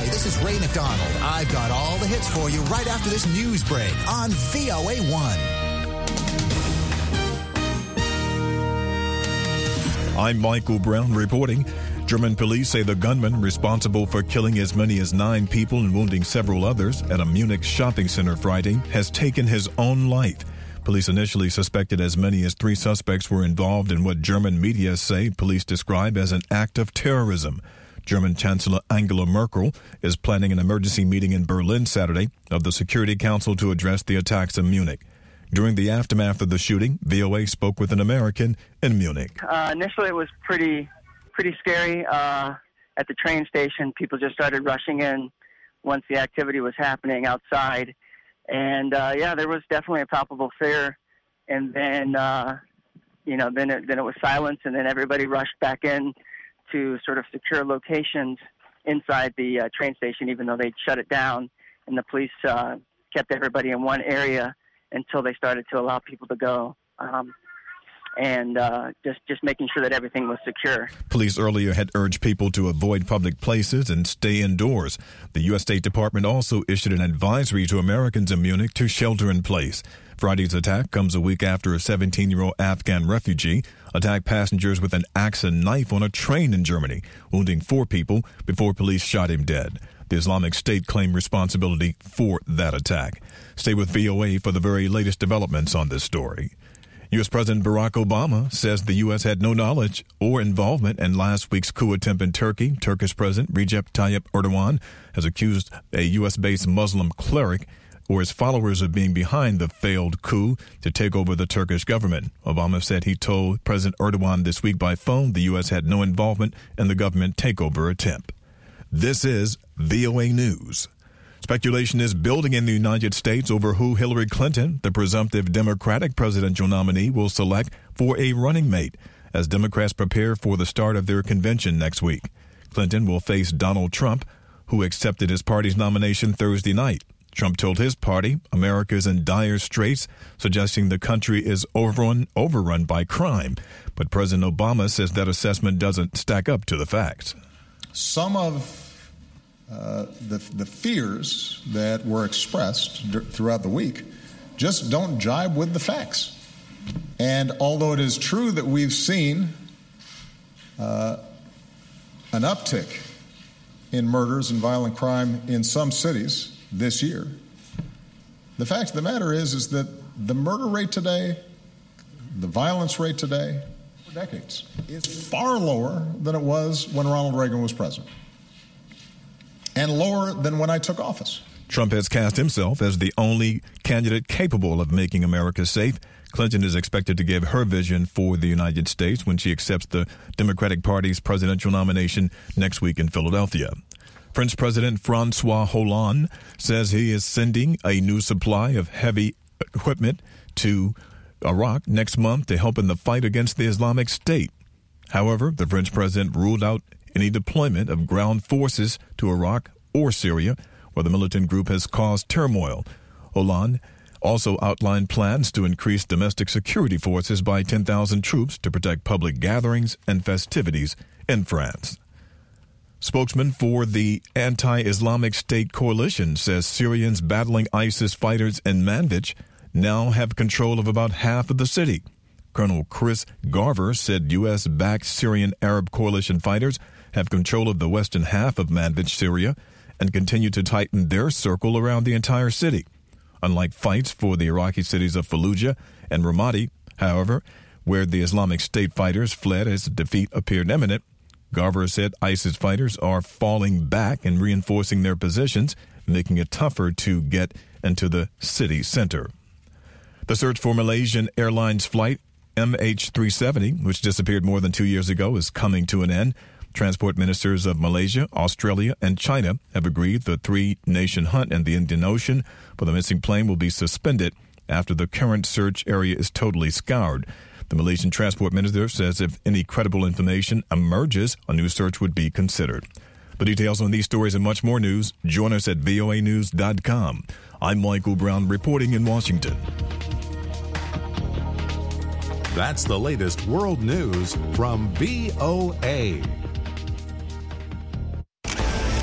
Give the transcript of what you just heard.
Hi, this is Ray McDonald. I've got all the hits for you right after this news break on VOA1. I'm Michael Brown reporting. German police say the gunman responsible for killing as many as 9 people and wounding several others at a Munich shopping center Friday has taken his own life. Police initially suspected as many as 3 suspects were involved in what German media say police describe as an act of terrorism. German Chancellor Angela Merkel is planning an emergency meeting in Berlin Saturday of the Security Council to address the attacks in Munich. During the aftermath of the shooting, VOA spoke with an American in Munich. Initially, it was pretty scary. At the train station, people just started rushing in once the activity was happening outside. And, there was definitely a palpable fear. And then, then it was silence, and then everybody rushed back in to sort of secure locations inside the train station, even though they'd shut it down. And the police kept everybody in one area until they started to allow people to go. Just making sure that everything was secure. Police earlier had urged people to avoid public places and stay indoors. The U.S. State Department also issued an advisory to Americans in Munich to shelter in place. Friday's attack comes a week after a 17-year-old Afghan refugee attacked passengers with an axe and knife on a train in Germany, wounding 4 people before police shot him dead. The Islamic State claimed responsibility for that attack. Stay with VOA for the very latest developments on this story. U.S. President Barack Obama says the U.S. had no knowledge or involvement in last week's coup attempt in Turkey. Turkish President Recep Tayyip Erdogan has accused a U.S.-based Muslim cleric or his followers of being behind the failed coup to take over the Turkish government. Obama said he told President Erdogan this week by phone the U.S. had no involvement in the government takeover attempt. This is VOA News. Speculation is building in the United States over who Hillary Clinton, the presumptive Democratic presidential nominee, will select for a running mate as Democrats prepare for the start of their convention next week. Clinton will face Donald Trump, who accepted his party's nomination Thursday night. Trump told his party America is in dire straits, suggesting the country is overrun by crime. But President Obama says that assessment doesn't stack up to the facts. Some of the fears that were expressed throughout the week just don't jibe with the facts. And although it is true that we've seen an uptick in murders and violent crime in some cities this year, the fact of the matter is that the murder rate today, the violence rate today, for decades, is far lower than it was when Ronald Reagan was president, and lower than when I took office. Trump has cast himself as the only candidate capable of making America safe. Clinton is expected to give her vision for the United States when she accepts the Democratic Party's presidential nomination next week in Philadelphia. French President François Hollande says he is sending a new supply of heavy equipment to Iraq next month to help in the fight against the Islamic State. However, the French president ruled out any deployment of ground forces to Iraq or Syria, where the militant group has caused turmoil. Hollande also outlined plans to increase domestic security forces by 10,000 troops to protect public gatherings and festivities in France. Spokesman for the anti-Islamic State coalition says Syrians battling ISIS fighters in Manbij now have control of about half of the city. Colonel Chris Garver said U.S.-backed Syrian Arab coalition fighters have control of the western half of Manbij, Syria, and continue to tighten their circle around the entire city. Unlike fights for the Iraqi cities of Fallujah and Ramadi, however, where the Islamic State fighters fled as defeat appeared imminent, Garver said ISIS fighters are falling back and reinforcing their positions, making it tougher to get into the city center. The search for Malaysian Airlines flight MH370, which disappeared more than 2 years ago, is coming to an end. Transport ministers of Malaysia, Australia, and China have agreed the 3-nation hunt in the Indian Ocean for the missing plane will be suspended after the current search area is totally scoured. The Malaysian transport minister says if any credible information emerges, a new search would be considered. For details on these stories and much more news, join us at voanews.com. I'm Michael Brown reporting in Washington. That's the latest world news from VOA.